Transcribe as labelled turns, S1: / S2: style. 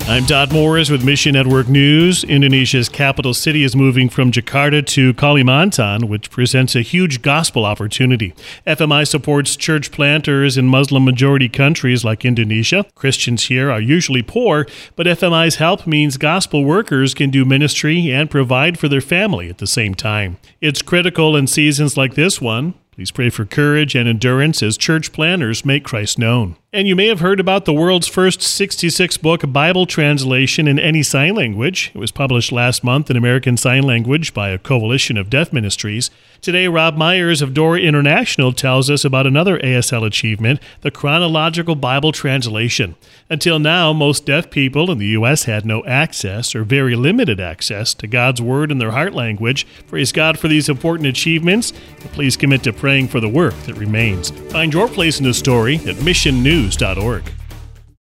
S1: I'm Todd Morris with Mission Network News. Indonesia's capital city is moving from Jakarta to Kalimantan, which presents a huge gospel opportunity. FMI supports church planters in Muslim-majority countries like Indonesia. Christians here are usually poor, but FMI's help means gospel workers can do ministry and provide for their family at the same time. It's critical in seasons like this one. Please pray for courage and endurance as church planners make Christ known. And you may have heard about the world's first 66-book Bible translation in any sign language. It was published last month in American Sign Language by a coalition of deaf ministries. Today, Rob Myers of Door International tells us about another ASL achievement, the Chronological Bible Translation. Until now, most deaf people in the U.S. had no access or very limited access to God's Word in their heart language. Praise God for these important achievements, and please commit to praying for the work that remains. Find your place in the story at missionnews.org.